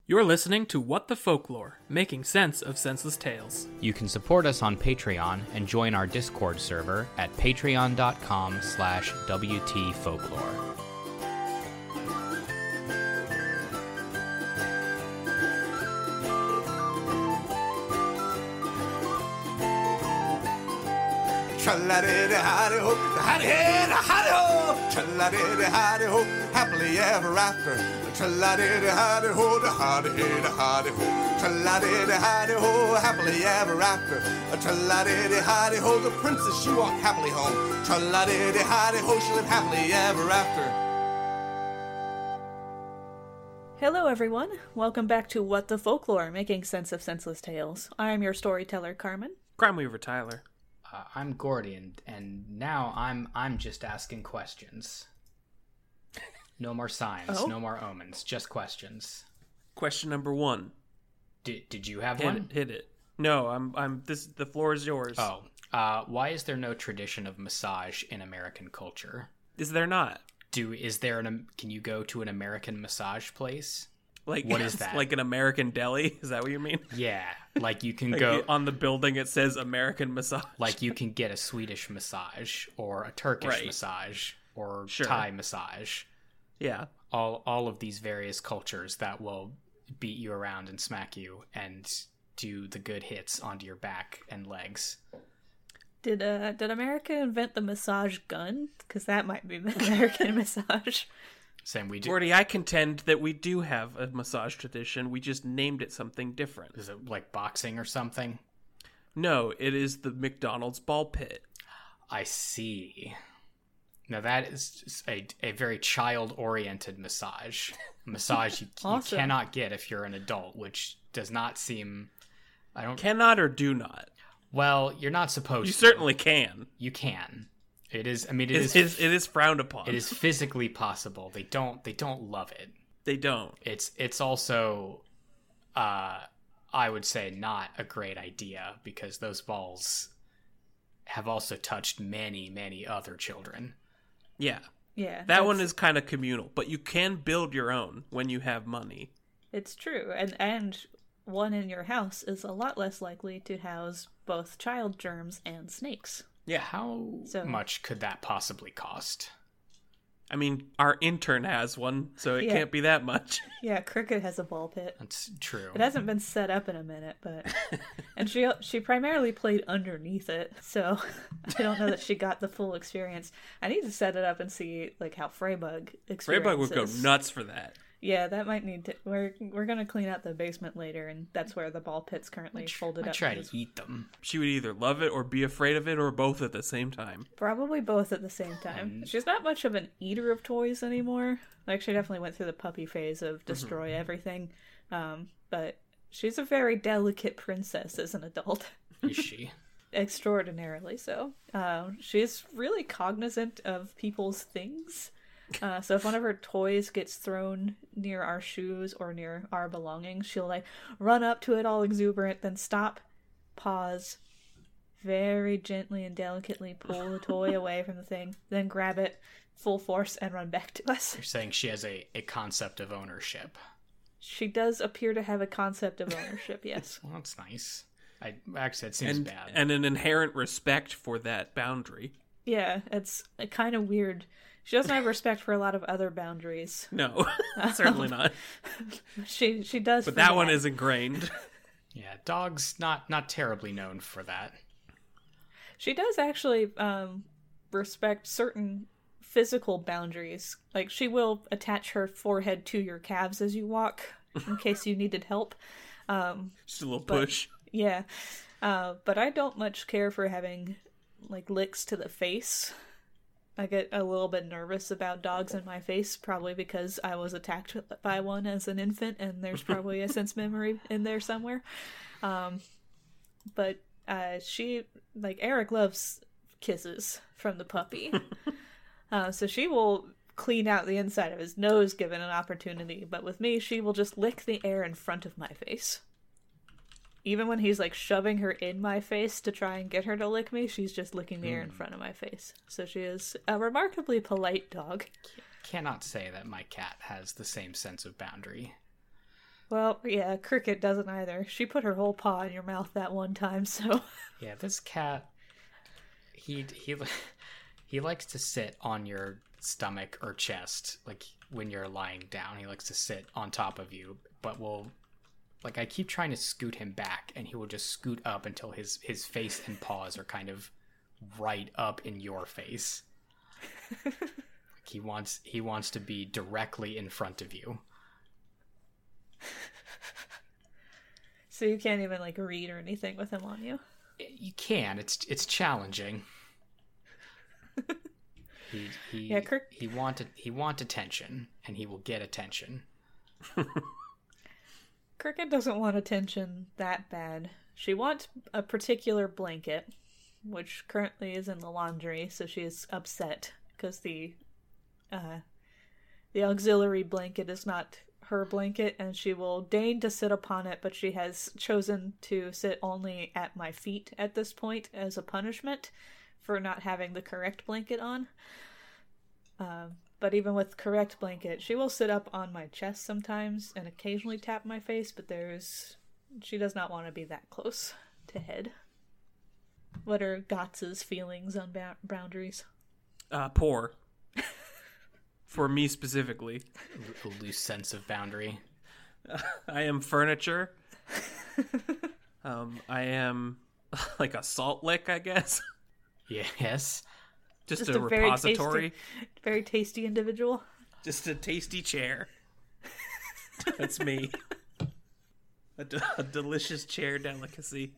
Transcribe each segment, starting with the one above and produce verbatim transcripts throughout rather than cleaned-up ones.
You're listening to What the Folklore, making sense of senseless tales. You can support us on Patreon and join our Discord server at patreon.com slash WTFolklore. Tra-la-di-di-hi-di-ho, hi-di-hi-di-hi-di-ho, tra-la-di-di-hi-di-ho, happily ever after. Tra-la-di-di-hi-di-ho, hi-di-hi-di-hi-di-ho, tra-la-di-di-hi-di-ho, happily ever after. Tra-la-di-di-hi-di-ho, the princess, she walked happily home. Tra-la-di-di-hi-di-ho, she lived happily ever after. Hello everyone, welcome back to What the Folklore, making sense of senseless tales. I am your storyteller, Carmen. Crime Weaver Tyler. Uh, I'm Gordy, and, and now I'm I'm just asking questions. No more signs, Oh? no more omens, just questions. Question number one. Did did you have Hit one? it, hit it. No, I'm I'm this the floor is yours. Oh, uh, why is there no tradition of massage in American culture? Is there not? Do is there an can you go to an American massage place? Like What is that? Like an American deli? Is that what you mean? Yeah, like you can Like go you- on the building it says American massage. like you can get a Swedish massage or a Turkish Right. massage or Sure. Thai massage. Yeah. All all of these various cultures that will beat you around and smack you and do the good hits onto your back and legs. Did uh did America invent the massage gun? Because that might be the American massage. Same we do. Gordy, I contend that we do have a massage tradition. We just named it something different. Is it like boxing or something? No, it is the McDonald's ball pit. I see. Now that is just a, a very child-oriented massage. A massage you, Awesome. you cannot get if you're an adult, which does not seem... I don't... Cannot or do not? Well, you're not supposed You to. certainly can. You can. It is... I mean, it It is... is, it is frowned upon. It is physically possible. They don't... They don't love it. They don't. It's it's also, uh, I would say, not a great idea because those balls have also touched many, many other children. Yeah. Yeah. That that's- one is kind of communal, but you can build your own when you have money. It's true. And and one in your house is a lot less likely to house both child germs and snakes. Yeah. How So- much could that possibly cost? I mean, our intern has one, so it Yeah. can't be that much. Yeah, Cricket has a ball pit. That's true. It hasn't been set up in a minute, but and she she primarily played underneath it, so I don't know that she got the full experience. I need to set it up and see like how Freybug experiences. Freybug would go nuts for that. Yeah, that might need to. We're we're gonna clean out the basement later, and that's where the ball pit's currently folded I up. try because- to eat them. She would either love it or be afraid of it or both at the same time. Probably both at the same time. She's not much of an eater of toys anymore. Like, she definitely went through the puppy phase of destroy everything. Um, but she's a very delicate princess as an adult. Is she? Extraordinarily so. Uh, she's really cognizant of people's things. Uh, so if one of her toys gets thrown near our shoes or near our belongings, she'll like run up to it all exuberant, then stop, pause, very gently and delicately pull the toy away from the thing, then grab it full force and run back to us. You're saying she has a, a concept of ownership. She does appear to have a concept of ownership, yes. Well, that's nice. I actually, it seems And, bad. and an inherent respect for that boundary. Yeah, it's kind of weird. She doesn't have respect for a lot of other boundaries. No, certainly not. She she does. But for that one is ingrained. Yeah, dogs not not terribly known for that. She does actually um, respect certain physical boundaries. Like, she will attach her forehead to your calves as you walk, in case you needed help. Um, Just a little But- push. yeah, uh, but I don't much care for having like licks to the face. I get a little bit nervous about dogs in my face, probably because I was attacked by one as an infant, and there's probably a sense memory in there somewhere. Um, but uh, she, like, Eric loves kisses from the puppy. uh, so she will clean out the inside of his nose given an opportunity, but with me, she will just lick the air in front of my face. Even when he's, like, shoving her in my face to try and get her to lick me, she's just licking the air in front of my face. So she is a remarkably polite dog. Cannot say that my cat has the same sense of boundary. Well, yeah, Cricket doesn't either. She put her whole paw in your mouth that one time, so... Yeah, this cat, he he he likes to sit on your stomach or chest, like when you're lying down. He likes to sit on top of you, but will, like, I keep trying to scoot him back, and he will just scoot up until his his face and paws are kind of right up in your face. Like he wants he wants to be directly in front of you. So you can't even, like, read or anything with him on you? You can. It's it's challenging. he he Yeah, Kirk- he wanted he want attention, and he will get attention. Cricket doesn't want attention that bad. She wants a particular blanket, which currently is in the laundry, so she is upset because the uh, the auxiliary blanket is not her blanket, and she will deign to sit upon it, but she has chosen to sit only at my feet at this point as a punishment for not having the correct blanket on. Um, but even with correct blanket, she will sit up on my chest sometimes and occasionally tap my face, but there's... she does not want to be that close to head. What are Gotz's feelings on ba- boundaries? Uh, poor. For me specifically. A loose sense of boundary. Uh, I am furniture. um, I am like a salt lick, I guess. Yes. Just, Just a, a very repository. tasty, very tasty individual. Just a tasty chair. That's me. A, de- a delicious chair delicacy.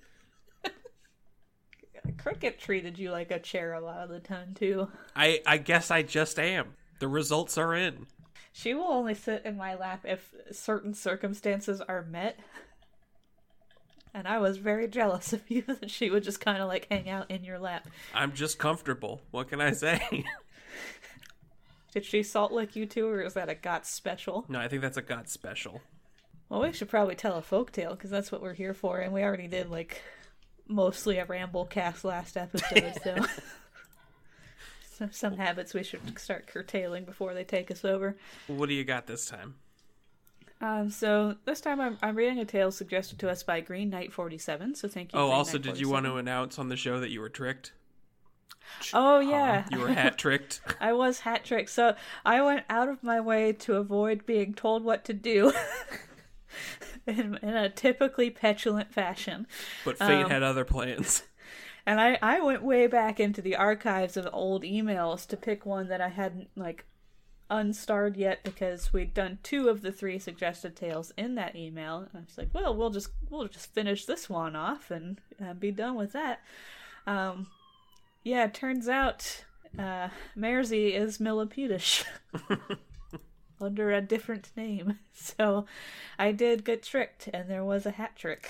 Cricket treated you like a chair a lot of the time, too. I, I guess I just am. The results are in. She will only sit in my lap if certain circumstances are met. And I was very jealous of you that she would just kind of like hang out in your lap. I'm just comfortable. What can I say? Did she salt lick you too, or is that a Got special? No, I think that's a God special. Well, we should probably tell a folktale, because that's what we're here for, and we already did, like, mostly a ramble cast last episode, so... so some habits we should start curtailing before they take us over. What do you got this time? Um, so this time I'm, I'm reading a tale suggested to us by Green Knight forty-seven, so thank you. Oh, Green also, Knight did you want to forty-seven. announce on the show that you were tricked? Oh, yeah. You were hat tricked. I was hat tricked, so I went out of my way to avoid being told what to do in, in a typically petulant fashion. But fate Um, had other plans. And I, I went way back into the archives of old emails to pick one that I hadn't, like, unstarred yet, because we'd done two of the three suggested tales in that email. And I was like, well, we'll just we'll just finish this one off and uh, be done with that. Um, yeah, it turns out uh, Mersey is Milliputish under a different name. So I did get tricked, and there was a hat trick.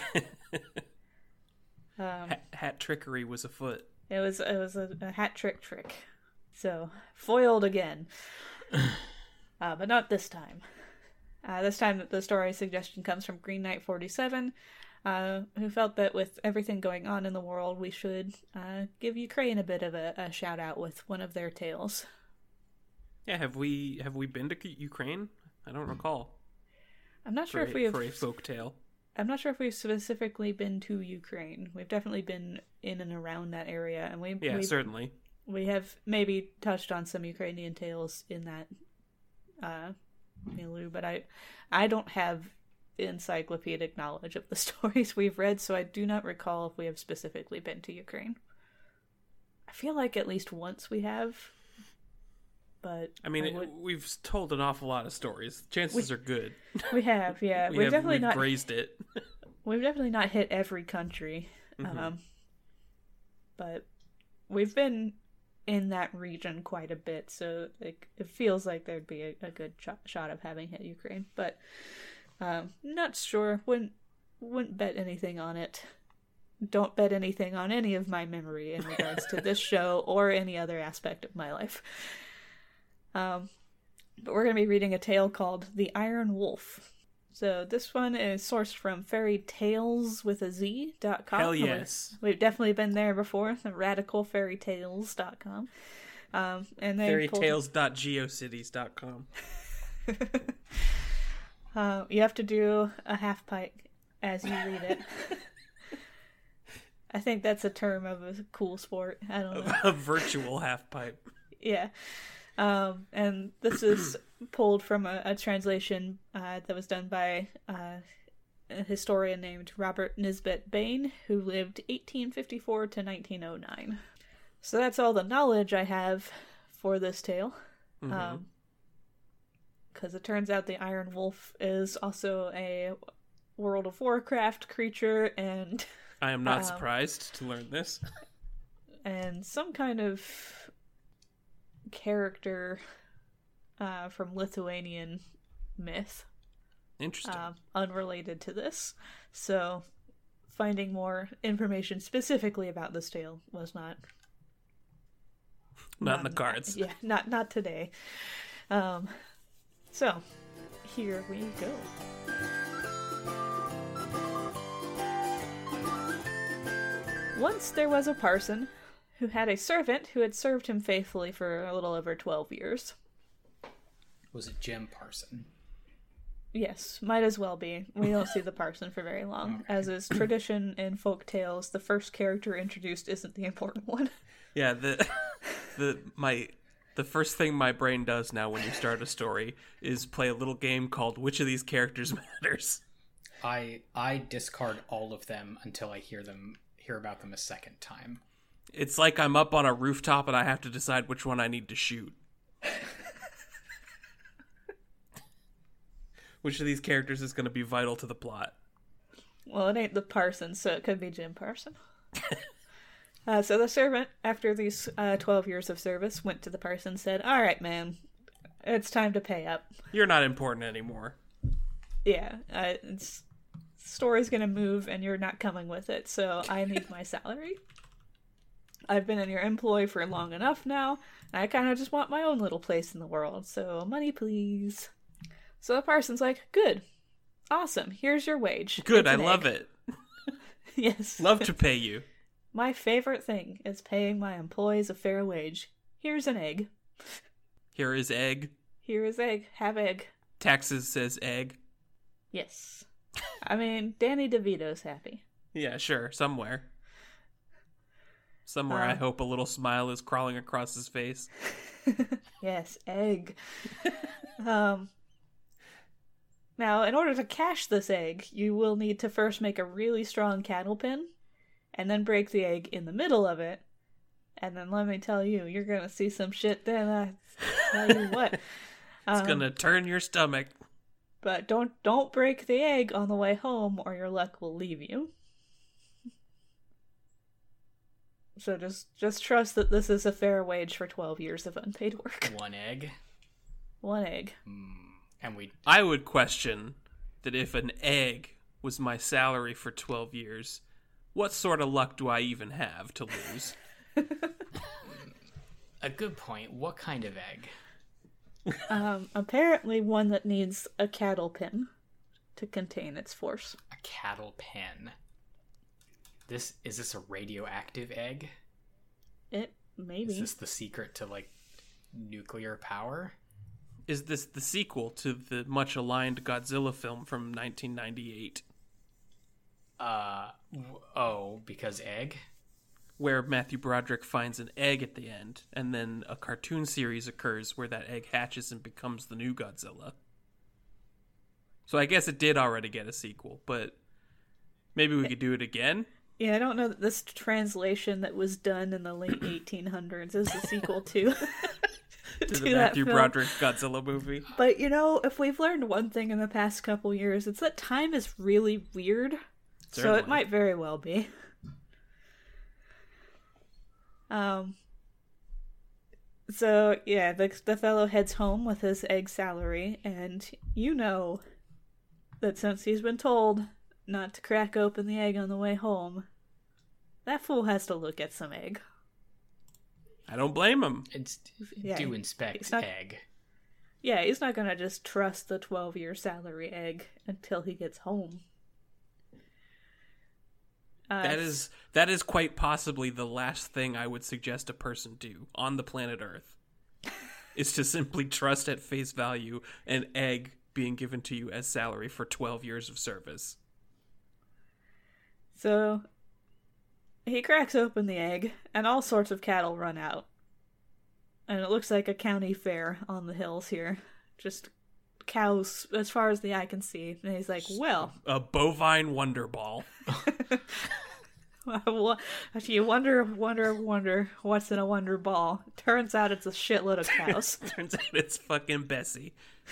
Um, hat, hat trickery was afoot. It was it was a, a hat trick trick. So, foiled again. uh, but not this time. Uh, this time the story suggestion comes from Green Knight forty-seven, uh, who felt that with everything going on in the world, we should uh, give Ukraine a bit of a, a shout out with one of their tales. Yeah, have we have we been to Ukraine? I don't recall. I'm not sure For if a, we have... for a folk tale. I'm not sure if we've specifically been to Ukraine. We've definitely been in and around that area, and we Yeah, we, certainly. we have maybe touched on some Ukrainian tales in that uh, milieu, but I I don't have encyclopedic knowledge of the stories we've read, so I do not recall if we have specifically been to Ukraine. I feel like at least once we have, but I mean, I it, would... we've told an awful lot of stories. Chances We- are good. we have, yeah, we we've have definitely we've not grazed it. we've definitely not hit every country, Mhm. um, but we've been in that region quite a bit, so like it feels like there'd be a, a good sh- shot of having hit Ukraine, but um, not sure. Wouldn't wouldn't bet anything on it. Don't bet anything on any of my memory in regards to this show or any other aspect of my life. Um, but we're going to be reading a tale called The Iron Wolf. So this one is sourced from fairytales with a Z dot com. Hell yes. We've definitely been there before, the radical fairytales dot com. Um, and they pulled- Fairytales dot geocities dot com. Uh, you have to do a half pike as you read it. I think that's a term of a cool sport. I don't know. A virtual half pipe. Yeah. Um, and this is pulled from a, a translation uh, that was done by uh, a historian named Robert Nisbet Bain, who lived eighteen fifty-four to nineteen oh nine. So that's all the knowledge I have for this tale. Mm-hmm. Um, because it turns out the Iron Wolf is also a World of Warcraft creature, and I am not um, surprised to learn this. And some kind of character uh, from Lithuanian myth. Interesting. Uh, unrelated to this. So finding more information specifically about this tale was not... Not, not in the cards. Yeah, not, not today. Um, so, here we go. Once there was a parson who had a servant who had served him faithfully for a little over twelve years. Was it Jim Parson? Yes, might as well be. We don't see the parson for very long. Okay. As is tradition in folk tales, the first character introduced isn't the important one. Yeah, the the my the first thing my brain does now when you start a story is play a little game called Which of These Characters Matters? I I discard all of them until I hear them hear about them a second time. It's like I'm up on a rooftop and I have to decide which one I need to shoot. Which of these characters is going to be vital to the plot? Well, it ain't the parson, so it could be Jim Parson. uh, so the servant, after these uh, twelve years of service, went to the parson and said, "All right, man, it's time to pay up. You're not important anymore." Yeah, uh, it's, the story's going to move and you're not coming with it, so I need my salary. I've been in your employ for long enough now, and I kind of just want my own little place in the world, so money please. So the parson's like, "Good. Awesome. Here's your wage." Good, I egg. love it. Yes. Love to pay you. My favorite thing is paying my employees a fair wage. Here's an egg. Here is egg. Here is egg. Have egg. Taxes says egg. Yes. I mean, Danny DeVito's happy. Yeah, sure. Somewhere. Somewhere, um, I hope a little smile is crawling across his face. Yes, egg. um... Now, in order to cash this egg, you will need to first make a really strong cattle pin, and then break the egg in the middle of it. And then let me tell you, you're gonna see some shit then, I tell you what. It's um, gonna turn your stomach. But don't don't break the egg on the way home, or your luck will leave you. So just, just trust that this is a fair wage for twelve years of unpaid work. One egg? One egg. Mm. And we I would question that if an egg was my salary for twelve years, what sort of luck do I even have to lose? A good point. What kind of egg? Um, apparently one that needs a cattle pin to contain its force. A cattle pin. This is this a radioactive egg? It maybe. Is this the secret to like nuclear power? Is this the sequel to the much aligned Godzilla film from nineteen ninety-eight? Uh, w- oh, because egg? Where Matthew Broderick finds an egg at the end, and then a cartoon series occurs where that egg hatches and becomes the new Godzilla. So I guess it did already get a sequel, but maybe we could do it again? Yeah, I don't know that this translation that was done in the late eighteen hundreds is the sequel to... to the to Matthew film. Broderick Godzilla movie. But, you know, if we've learned one thing in the past couple years, it's that time is really weird. So Certainly. it might very well be. Um. So, yeah, the, the fellow heads home with his egg salary, and you know that since he's been told not to crack open the egg on the way home, that fool has to look at some egg. I don't blame him. It's Yeah, do inspect it's not- egg. Yeah, he's not gonna just trust the twelve-year salary egg until he gets home. Uh, That is that is quite possibly the last thing I would suggest a person do on the planet Earth. Is to simply trust at face value an egg being given to you as salary for twelve years of service. So he cracks open the egg, and all sorts of cattle run out. And it looks like a county fair on the hills here. Just cows as far as the eye can see. And he's like, well... A bovine wonder ball. You wonder, wonder, wonder what's in a wonder ball. Turns out it's a shitload of cows. Turns out it's fucking Bessie.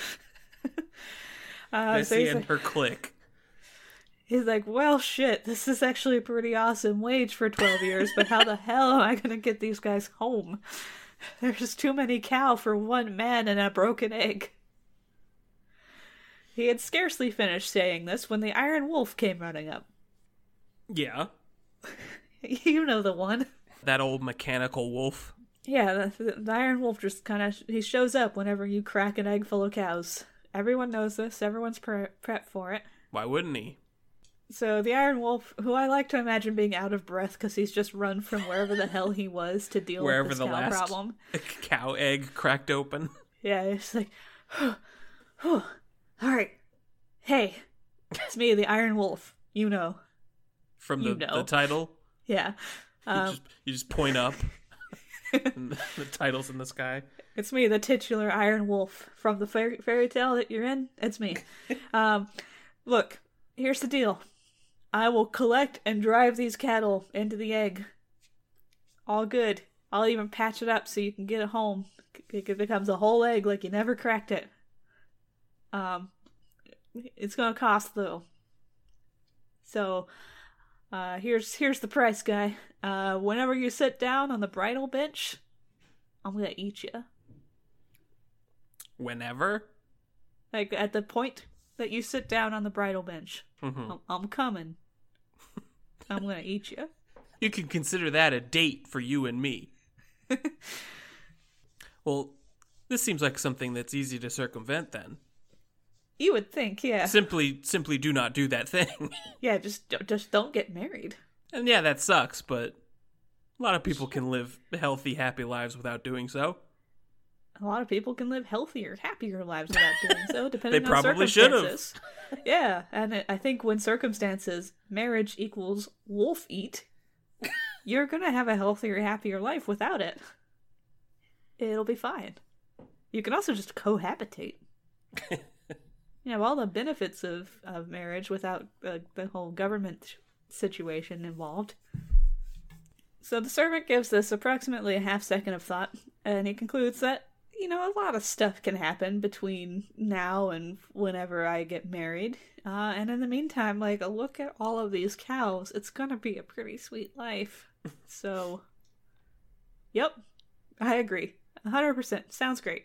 uh, Bessie so he's and like, her clique. He's like, well, shit, this is actually a pretty awesome wage for twelve years, but how the hell am I going to get these guys home? There's too many cow for one man and a broken egg. He had scarcely finished saying this when the Iron Wolf came running up. Yeah. You know the one. That old mechanical wolf. Yeah, the, the Iron Wolf just kind of, he shows up whenever you crack an egg full of cows. Everyone knows this, everyone's pre- prepped for it. Why wouldn't he? So the Iron Wolf, who I like to imagine being out of breath because he's just run from wherever the hell he was to deal Wherever with the this cow last problem. cow egg cracked open. Yeah, it's like, all right, hey, it's me, the Iron Wolf. You know. From the, You know. the title. Yeah. You, Um, just, you just point up. And the, the title's in the sky. It's me, the titular Iron Wolf from the fairy, fairy tale that you're in. It's me. um, look, here's the deal. I will collect and drive these cattle into the egg. All good. I'll even patch it up so you can get it home. It becomes a whole egg like you never cracked it. Um, it's gonna cost though. So, uh, here's here's the price, guy. Uh, whenever you sit down on the bridal bench, I'm gonna eat you. Whenever? Like, at the point that you sit down on the bridal bench, Mm-hmm. I'm, I'm coming. I'm gonna eat you. You can consider that a date for you and me. Well, this seems like something that's easy to circumvent then. You would think, yeah. Simply, simply do not do that thing. Yeah, just just don't get married. And yeah, that sucks, but a lot of people can live healthy, happy lives without doing so. A lot of people can live healthier, happier lives without doing so, depending They on probably should've. circumstances. Yeah, and I- I think when circumstances, marriage equals wolf eat, you're gonna have a healthier, happier life without it. It'll be fine. You can also just cohabitate. You have all the benefits of, of marriage without uh, the whole government situation involved. So the servant gives this approximately a half second of thought, and he concludes that, you know, a lot of stuff can happen between now and whenever I get married. Uh, and in the meantime, like, a look at all of these cows. It's gonna be a pretty sweet life. So, yep, I agree. one hundred percent. Sounds great.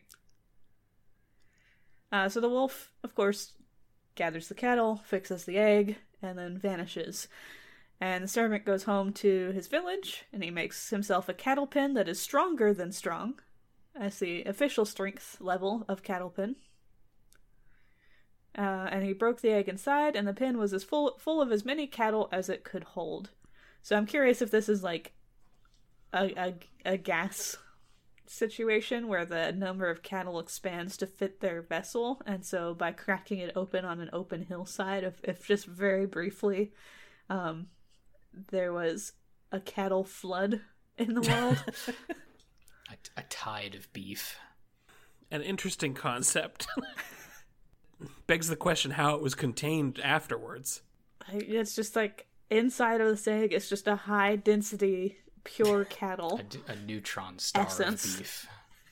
Uh, so the wolf, of course, gathers the cattle, fixes the egg, and then vanishes. And the servant goes home to his village, and he makes himself a cattle pen that is stronger than strong. That's the official strength level of cattle pen. Uh, and he broke the egg inside, and the pen was as full full of as many cattle as it could hold. So I'm curious if this is like a a, a gas situation where the number of cattle expands to fit their vessel, and so by cracking it open on an open hillside, if, if just very briefly um, there was a cattle flood in the world. A, a tide of beef. An interesting concept. Begs the question how it was contained afterwards. It's just like inside of this egg, it's just a high density pure cattle. A, d- a neutron star Essence. of beef.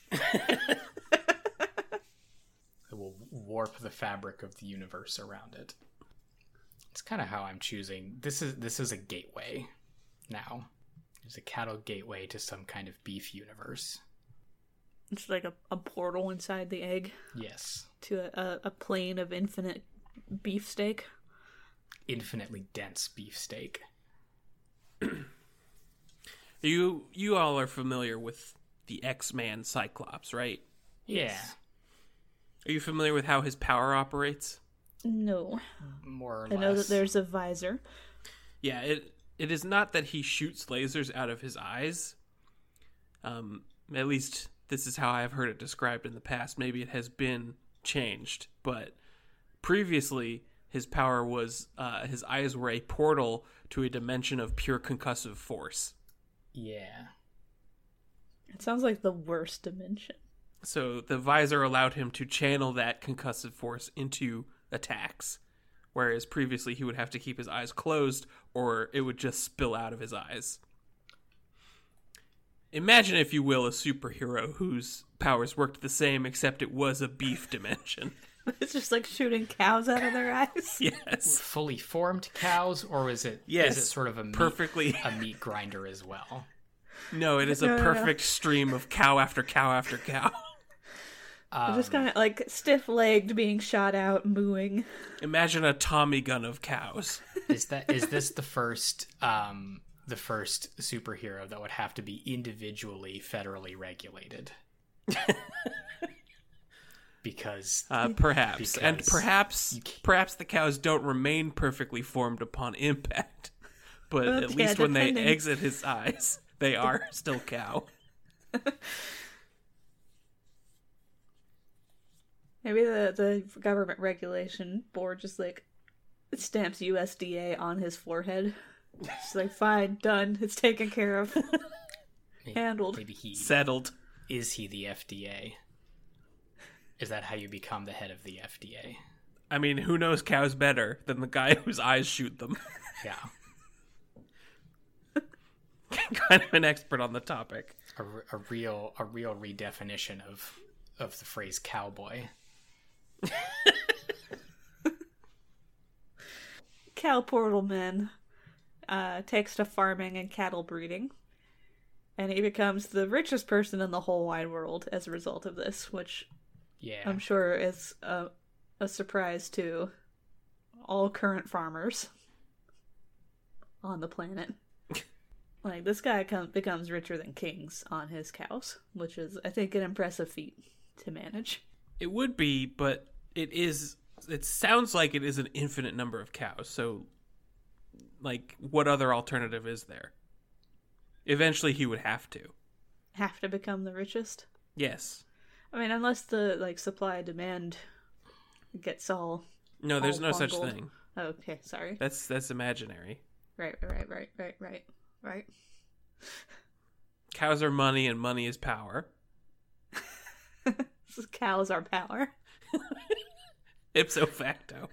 It will warp the fabric of the universe around it. It's kind of how I'm choosing. This is this is a gateway now. It's a cattle gateway to some kind of beef universe. It's like a, a portal inside the egg Yes. to a, a, a plane of infinite beefsteak. Infinitely dense beefsteak. You you all are familiar with the X-Man Cyclops, right? Yeah. Are you familiar with how his power operates? No. More or I less. know that there's a visor. Yeah, it it is not that he shoots lasers out of his eyes. Um, at least this is how I've heard it described in the past. Maybe it has been changed, but previously his power was uh, his eyes were a portal to a dimension of pure concussive force. Yeah. It sounds like the worst dimension. So the visor allowed him to channel that concussive force into attacks, whereas previously he would have to keep his eyes closed or it would just spill out of his eyes. Imagine, if you will, a superhero whose powers worked the same, except it was a beef dimension. It's just like shooting cows out of their eyes. Yes. Fully formed cows, or is it Yes. is it sort of a meat, Perfectly. a meat grinder as well? No, it is a No, no, no. perfect stream of cow after cow after cow. Um, Just kind of like stiff-legged, being shot out, mooing. Imagine a Tommy gun of cows. is that is this the first um the first superhero that would have to be individually federally regulated? Because Uh, perhaps. and Because perhaps you can't- perhaps the cows don't remain perfectly formed upon impact. But Well, at yeah, least when they depending. exit his eyes, they are still cow. Maybe the, the government regulation board just like stamps U S D A on his forehead. It's like, fine, done, it's taken care of. Handled. maybe he Settled. is he the F D A? Is that how you become the head of the F D A? I mean, who knows cows better than the guy whose eyes shoot them? Yeah, Kind of an expert on the topic. a, r- a real a real redefinition of of the phrase cowboy. Cow Portal Man uh, takes to farming and cattle breeding. And he becomes the richest person in the whole wide world as a result of this, which Yeah, I'm sure is a, a surprise to all current farmers on the planet. Like, this guy com- becomes richer than kings on his cows, which is, I think, an impressive feat to manage. It would be, but it is. It sounds like it is an infinite number of cows. So, like, what other alternative is there? Eventually, he would have to. Have to become the richest? Yes. I mean, unless the, like, supply demand gets all... No, there's all no such bungled. thing. Oh, okay, sorry. That's that's imaginary. Right, right, right, right, right, right. Cows are money, and money is power. Cows are power. Ipso facto.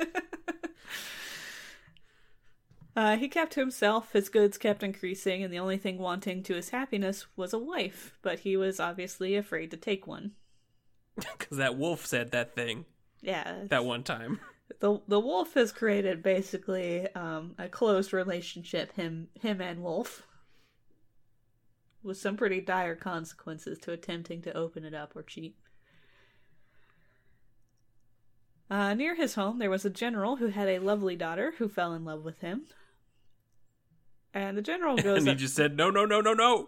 Uh, he kept to himself, his goods kept increasing, and the only thing wanting to his happiness was a wife, but he was obviously afraid to take one. Because that wolf said that thing Yeah. that one time. The the wolf has created basically um, a closed relationship, him him and Wolf, with some pretty dire consequences to attempting to open it up or cheat. Uh, near his home, there was a general who had a lovely daughter who fell in love with him. And the general goes And he up, just said, no, no, no, no, no.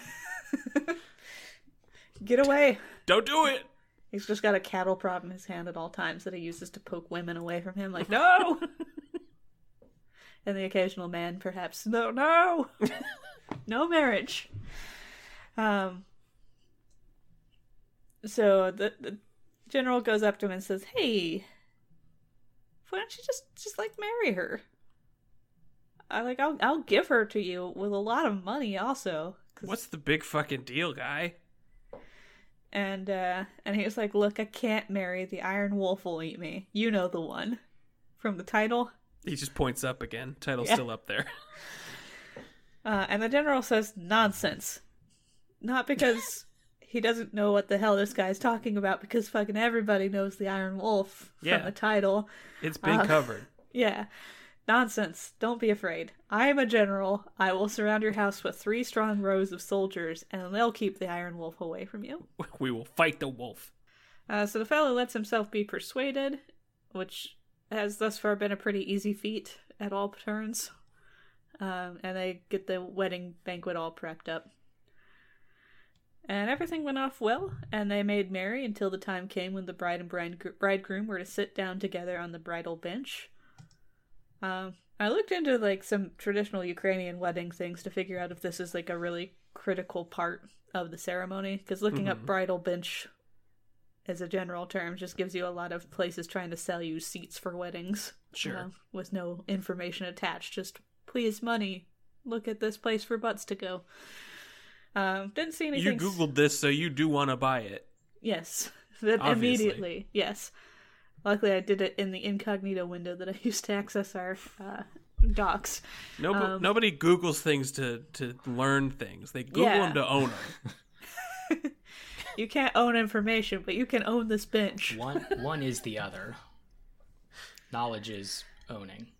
get away! Don't do it. He's just got a cattle prod in his hand at all times that he uses to poke women away from him, like, no! And the occasional man, perhaps, no, no! No marriage. Um. So the, the general goes up to him and says, hey, why don't you just, just like, marry her? I like, I'll, I'll give her to you with a lot of money also. 'Cause... What's the big fucking deal, guy? And, uh, and he was like, look, I can't marry, the Iron Wolf will eat me. You know the one. From the title. He just points up again. Title's Yeah. still up there. Uh, and the general says, nonsense. Not because he doesn't know what the hell this guy's talking about, because fucking everybody knows the Iron Wolf from Yeah. the title. It's been Uh, covered. Yeah. Nonsense. Don't be afraid. I am a general. I will surround your house with three strong rows of soldiers, and they'll keep the Iron Wolf away from you. We will fight the wolf. Uh, so the fellow lets himself be persuaded, which has thus far been a pretty easy feat at all turns. Um, and they get the wedding banquet all prepped up. And everything went off well, and they made merry until the time came when the bride and bride- bridegroom were to sit down together on the bridal bench. Um, I looked into, like, some traditional Ukrainian wedding things to figure out if this is, like, a really critical part of the ceremony, because looking up Mhm. bridal bench as a general term, just gives you a lot of places trying to sell you seats for weddings. Sure. Uh, with no information attached. Just, please, money. Look at this place for butts to go. Um, didn't see anything. You Googled this, so you do want to buy it. Yes. That Obviously. immediately. Yes. Luckily, I did it in the incognito window that I used to access our uh, docs. Nobo- Um, nobody Googles things to, to learn things. They Google Yeah. them to own them. You can't own information, but you can own this bench. One one is the other. Knowledge is owning.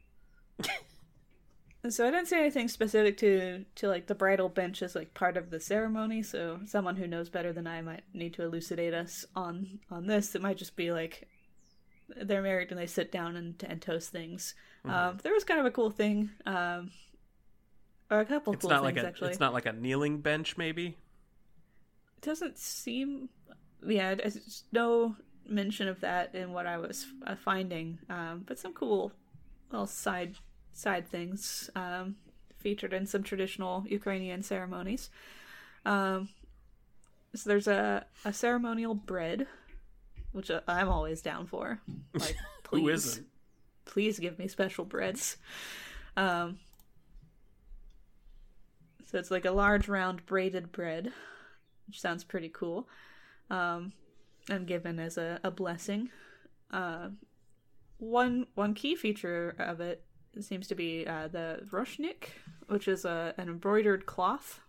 So I didn't see anything specific to, to like the bridal bench as like part of the ceremony. So someone who knows better than I might need to elucidate us on on this. It might just be like they're married and they sit down and, and toast things. Mm-hmm. Um, there was kind of a cool thing, um, or a couple It's cool not things like a. actually. It's not like a kneeling bench, maybe. It doesn't seem. Yeah, there's no mention of that in what I was uh, finding. Um, but some cool little side. side things um, featured in some traditional Ukrainian ceremonies. Um, so there's a, a ceremonial bread, which I'm always down for. Like, please, Who isn't? Please give me special breads. Um, so it's like a large round braided bread, which sounds pretty cool. Um, and given as a, a blessing. Uh, one one key feature of it It seems to be uh, the rushnik, which is a, an embroidered cloth.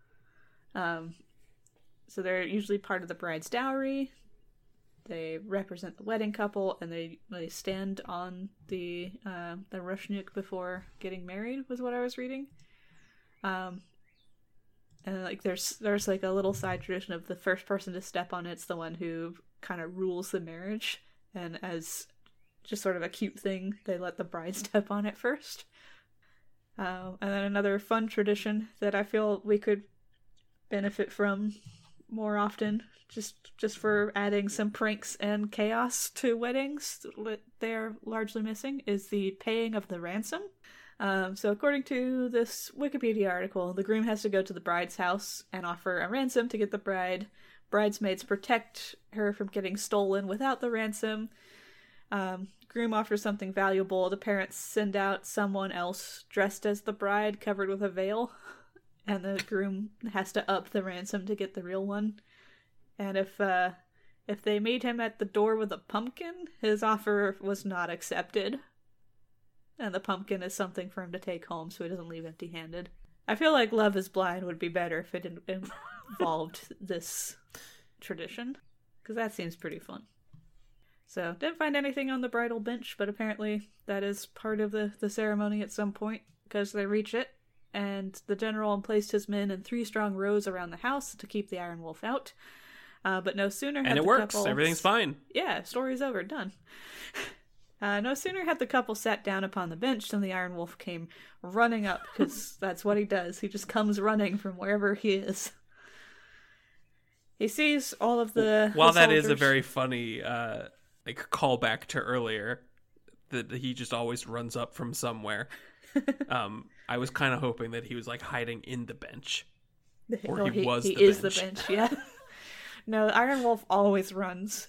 Um, so they're usually part of the bride's dowry. They represent the wedding couple, and they they stand on the uh, the rushnik before getting married. Was what I was reading. Um, and like there's there's like a little side tradition of the first person to step on it's the one who kind of rules the marriage, and as just sort of a cute thing, they let the bride step on it first. Uh, and then another fun tradition that I feel we could benefit from more often, just just for adding some pranks and chaos to weddings that they're largely missing, is the paying of the ransom. Um, so according to this Wikipedia article, the groom has to go to the bride's house and offer a ransom to get the bride. Bridesmaids protect her from getting stolen without the ransom. Um, groom offers something valuable. The parents send out someone else dressed as the bride, covered with a veil, and the groom has to up the ransom to get the real one. And if uh, if they meet him at the door with a pumpkin, his offer was not accepted. And the pumpkin is something for him to take home so he doesn't leave empty-handed. I feel like Love is Blind would be better if it in- involved this tradition, because that seems pretty fun. So, didn't find anything on the bridal bench, but apparently that is part of the, the ceremony at some point, because they reach it, and the general placed his men in three strong rows around the house to keep the Iron Wolf out. Uh, but no sooner had And it the works. couple... Everything's fine. Yeah, story's over. Done. Uh, no sooner had the couple sat down upon the bench than the Iron Wolf came running up, because that's what he does. He just comes running from wherever he is. He sees all of the While the that is a soldiers- very funny... Uh... like callback to earlier that he just always runs up from somewhere. um, I was kind of hoping that he was like hiding in the bench, or No, he, was he the is bench. the bench. Yeah. No, the Iron Wolf always runs.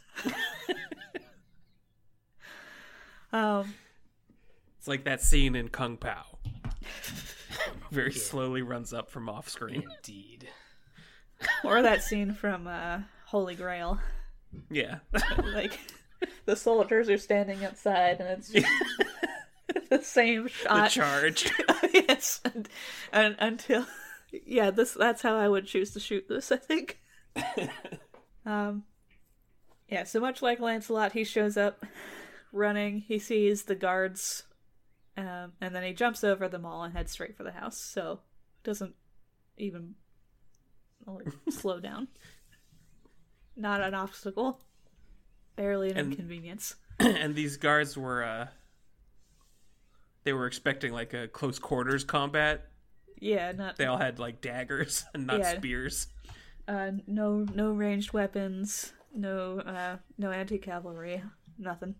um, It's like that scene in Kung Pao. Very slowly runs up from off screen. Indeed. or that scene from uh, Holy Grail. Yeah. Like the soldiers are standing outside, and it's just the same The shot. charge. Yes, and, and until yeah, this that's how I would choose to shoot this. I think. um, yeah. So much like Lancelot, he shows up running. He sees the guards, um, and then he jumps over them all and heads straight for the house. So doesn't even like, slow down. Not an obstacle. Barely an And- inconvenience. And these guards were, uh, they were expecting like a close quarters combat. Yeah, not They all had like daggers and not Yeah. spears. uh, no no ranged weapons, no uh, no anti cavalry, nothing.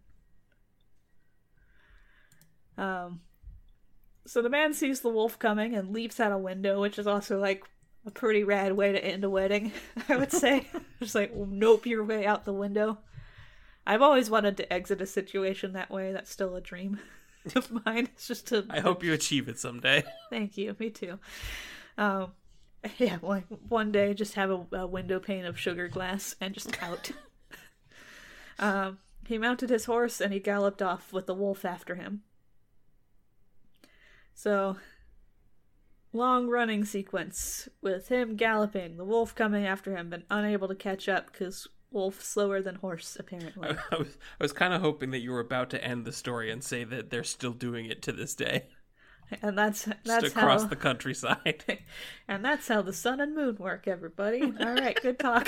Um, so the man sees the wolf coming and leaps out a window, which is also like a pretty rad way to end a wedding, I would say. Just like, nope your way out the window. I've always wanted to exit a situation that way. That's still a dream of mine. It's just to... I hope you achieve it someday. Thank you. Me too. Um, yeah, like one day just have a, a window pane of sugar glass and just out. um, he mounted his horse and he galloped off with the wolf after him. So, long running sequence with him galloping, the wolf coming after him, but unable to catch up because wolf slower than horse, apparently. I, I was, I was kind of hoping that you were about to end the story and say that they're still doing it to this day. And that's that's Just across how, the countryside. And that's how the sun and moon work, everybody. All right, good talk.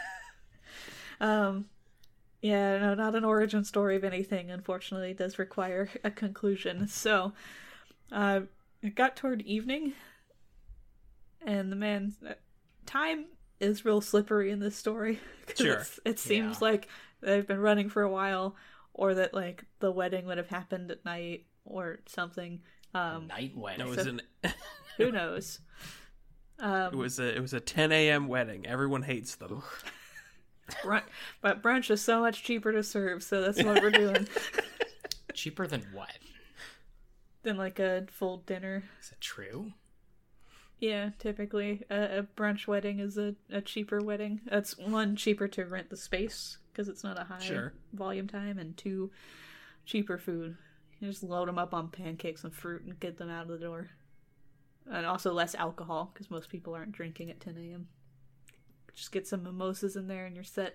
um, yeah, no, not an origin story of anything. Unfortunately, it does require a conclusion. So, uh, it got toward evening, and the man, time is real slippery in this story. 'Cause Sure. it's, it seems Yeah. like they've been running for a while, or that like the wedding would have happened at night or something. Um, Night wedding. It was So- an. who knows? Um, It was a. It was a ten a.m. wedding. Everyone hates them. brunch, but brunch is so much cheaper to serve, so that's what we're doing. Cheaper than what? Than like a full dinner. Is it true? Yeah, typically a, a brunch wedding is a, a cheaper wedding. It's one, cheaper to rent the space because it's not a high Sure. volume time, and two, cheaper food. You just load them up on pancakes and fruit and get them out of the door. And also less alcohol because most people aren't drinking at ten a.m. Just get some mimosas in there and you're set.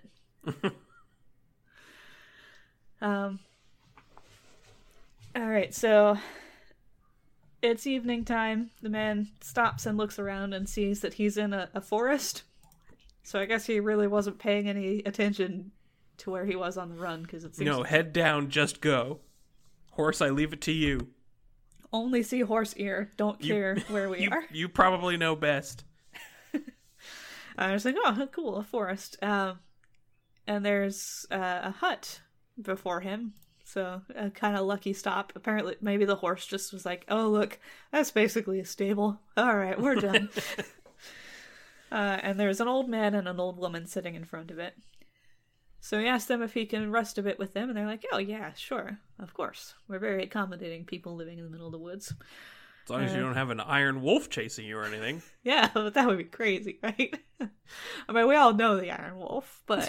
um. All right, so it's evening time. The man stops and looks around and sees that he's in a, a forest. So I guess he really wasn't paying any attention to where he was on the run because it seems No, head down, just go. Horse, I leave it to you. only see horse ear. Don't You- care where we You, are. you probably know best. I was like, oh, cool, a forest. Um, and there's uh, a hut before him. So a kind of lucky stop. Apparently, maybe the horse just was like, oh, look, that's basically a stable. All right, we're done. uh, and there's an old man and an old woman sitting in front of it. So he asked them if he can rest a bit with them, and they're like, oh, yeah, sure, of course. We're very accommodating people living in the middle of the woods. As long as you Uh, don't have an iron wolf chasing you or anything. Yeah, but that would be crazy, right? I mean, we all know the Iron Wolf, but...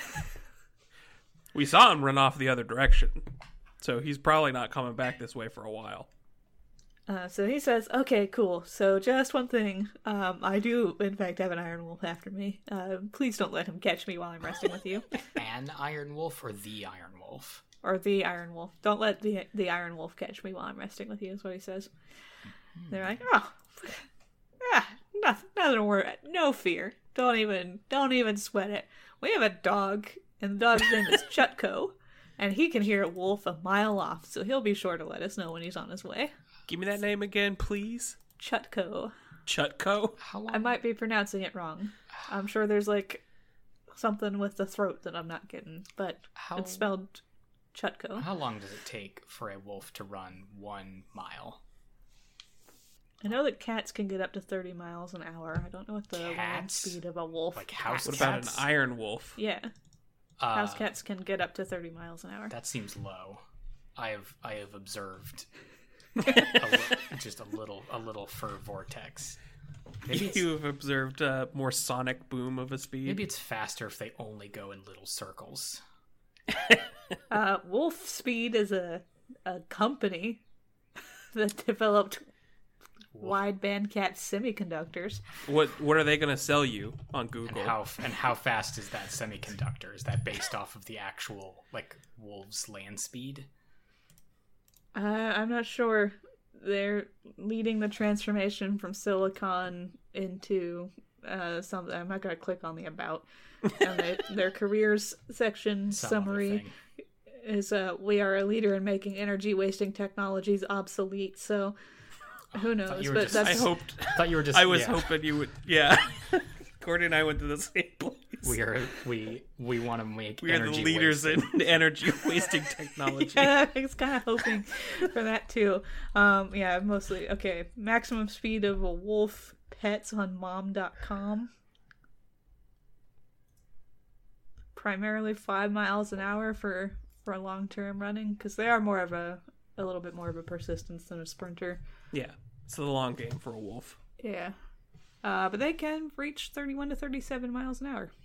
We saw him run off the other direction. So he's probably not coming back this way for a while. Uh, so he says, okay, cool. So just one thing. Um, I do, in fact, have an Iron Wolf after me. Uh, please don't let him catch me while I'm resting with you. An Iron Wolf or the Iron Wolf? Or the Iron Wolf. Don't let the the Iron Wolf catch me while I'm resting with you, is what he says. They're like, oh, ah, nothing, nothing to worry. No fear. Don't even, don't even sweat it. We have a dog, and the dog's name is Chutko, and he can hear a wolf a mile off, so he'll be sure to let us know when he's on his way. Give me that name again, please. Chutko. Chutko? How long? I might be pronouncing it wrong. I'm sure there's like something with the throat that I'm not getting, but How- it's spelled Chutko. How long does it take for a wolf to run one mile? I know that cats can get up to thirty miles an hour. I don't know what the land Cats? speed of a wolf. Like house What about an cats? iron wolf? Yeah, Uh, house cats can get up to thirty miles an hour. That seems low. I have I have observed a li- just a little a little fur vortex. Maybe it's, You have observed a more sonic boom of a speed. maybe it's faster if they only go in little circles. Uh, Wolf Speed is a a company that developed wideband cat semiconductors. What What are they going to sell you on And Google? how and how fast is that semiconductor? Is that based off of the actual like wolves' land speed? Uh, I'm not sure. They're leading the transformation from silicon into uh, something. I'm not going to click on the about. And they, their careers section Some other summary thing. is uh, we are a leader in making energy wasting technologies obsolete. So who knows? you were But just- I that's hoped. I thought you were just. I was yeah. hoping you would. Yeah. Courtney and I went to the same place. We are we we want to make We are the energy leaders wasting. in energy wasting technology. yeah, I was kind of hoping for that too. Um, yeah, mostly okay. Maximum speed of a wolf pets on mom dot com. Primarily five miles an hour for, for long-term running, because they are more of a, a little bit more of a persistence than a sprinter. Yeah, it's the long game for a wolf. Yeah. Uh, but they can reach thirty-one to thirty-seven miles an hour.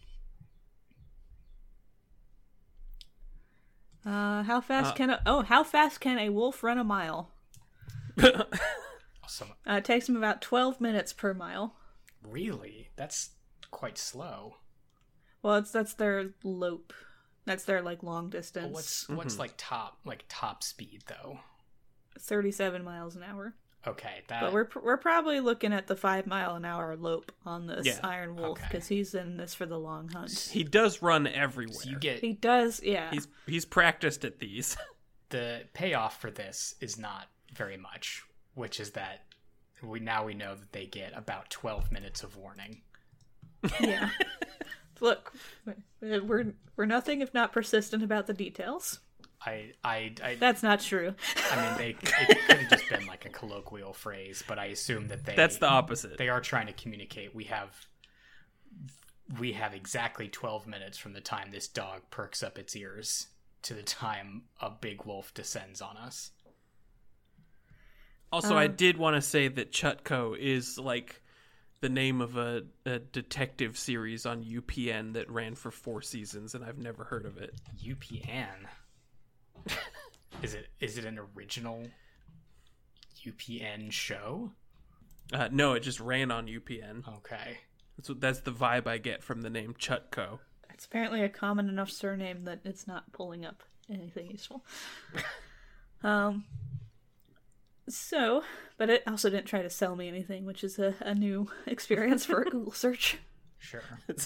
Uh, how fast Uh, can a, oh, how fast can a wolf run a mile? Awesome. Uh, it takes them about twelve minutes per mile. Really? That's quite slow. Well, it's that's their lope. That's their like long Well, distance. what's what's like top like top speed though? thirty-seven miles an hour. Okay, that But we're we're probably looking at the five mile an hour lope on this Yeah. Iron Wolf Okay. because he's in this for the long hunt. He does run everywhere. so you get He does, yeah. He's he's practiced at these. the payoff for this is not very much, which is that we now we know that they get about twelve minutes of warning. Yeah. Look, we're we're nothing if not persistent about the details. I I I, That's not true. I mean they it could have just been like a colloquial phrase, but I assume that they That's the opposite. they are trying to communicate. We have we have exactly twelve minutes from the time this dog perks up its ears to the time a big wolf descends on us. Also, I Um, did want to say that Chutko is like the name of a, a detective series on U P N that ran for four seasons, and I've never heard of it. U P N. Is it is it an original U P N show? Uh, no, it just ran on U P N. Okay. That's, what, that's the vibe I get from the name Chutko. It's apparently a common enough surname that it's not pulling up anything useful. um. So, but it also didn't try to sell me anything, which is a, a new experience for a Google search. Sure.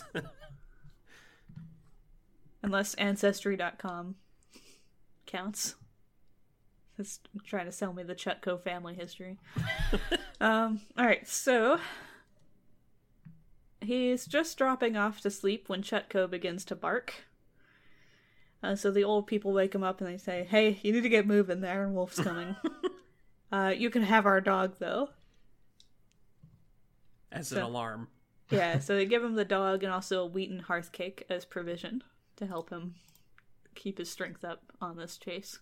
Unless Ancestry dot com counts. It's trying to sell me the Chutko family history. um, alright, so he's just dropping off to sleep when Chutko begins to bark. Uh, so the old people wake him up and they say, "Hey, you need to get moving there, Wolf's coming." uh, you can have our dog, though. As an So- alarm. Yeah, so they give him the dog and also a wheaten hearth cake as provision to help him keep his strength up on this chase.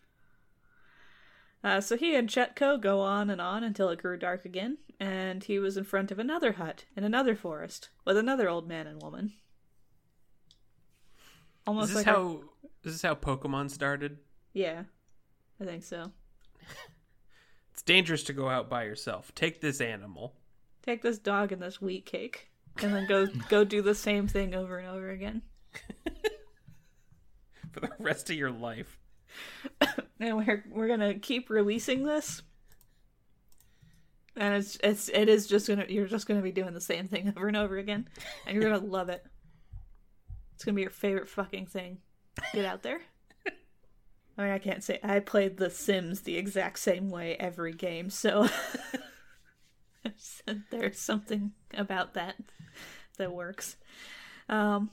Uh, so he and Chutko go on and on until it grew dark again, and he was in front of another hut in another forest with another old man and woman. Almost Is this like how our- is this how Pokemon started? yeah, I think so. It's dangerous to go out by yourself. Take this animal. Take this dog and this wheat cake, and then go go do the same thing over and over again. For the rest of your life. And we're we're gonna keep releasing this, and it's it's it is just gonna you're just gonna be doing the same thing over and over again, and you're gonna love it. It's gonna be your favorite fucking thing. Get out there. I mean, I can't say I played The Sims the exact same way every game, so there's something about that that works. Um.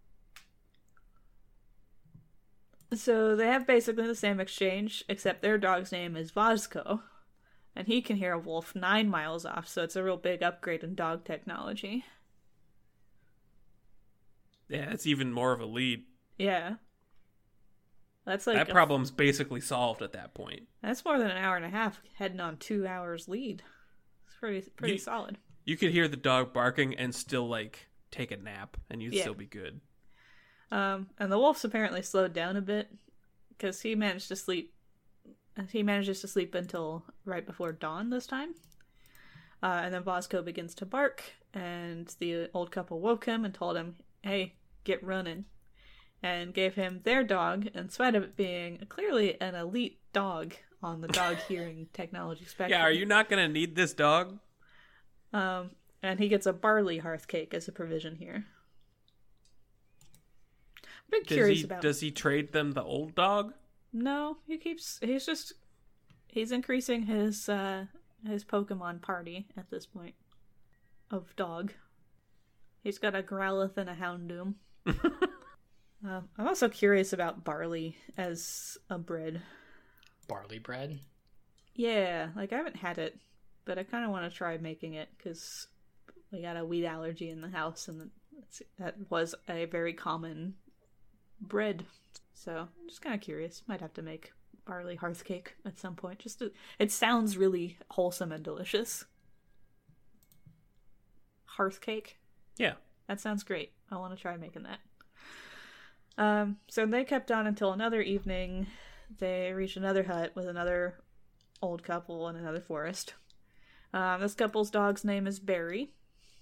So they have basically the same exchange, except their dog's name is Vazko, and he can hear a wolf nine miles off, so it's a real big upgrade in dog technology. Yeah, it's even more of a lead. Yeah. That's like that a- problem's basically solved at that point. that's more than an hour and a half heading on two hours lead. It's pretty pretty You- solid. You could hear the dog barking and still like take a nap, and you'd Yeah. still be good. Um, and the wolf's apparently slowed down a bit because he managed to sleep. He manages to sleep until right before dawn this time. Uh, and then Vazko begins to bark, and the old couple woke him and told him, "Hey, get running," and gave him their dog, in spite of it being clearly an elite dog on the dog hearing technology spectrum. Yeah, are you not gonna need this dog? Um, and he gets a barley hearth cake as a provision here. I'm a bit Does curious he about. does he trade them the old dog? No, he keeps. He's just. He's increasing his uh his Pokemon party at this point. Of dog. He's got a Growlithe and a Houndoom. um, I'm also curious about barley as a bread. Barley bread. Yeah, like I haven't had it, but I kind of want to try making it because we got a wheat allergy in the house, and that's, that was a very common bread. So I'm just kind of curious. Might have to make barley hearth cake at some point. Just to, it sounds really wholesome and delicious. Hearth cake. Yeah. That sounds great. I want to try making that. Um, so they kept on until another evening. They reached another hut with another old couple in another forest. Um, this couple's dog's name is Barry.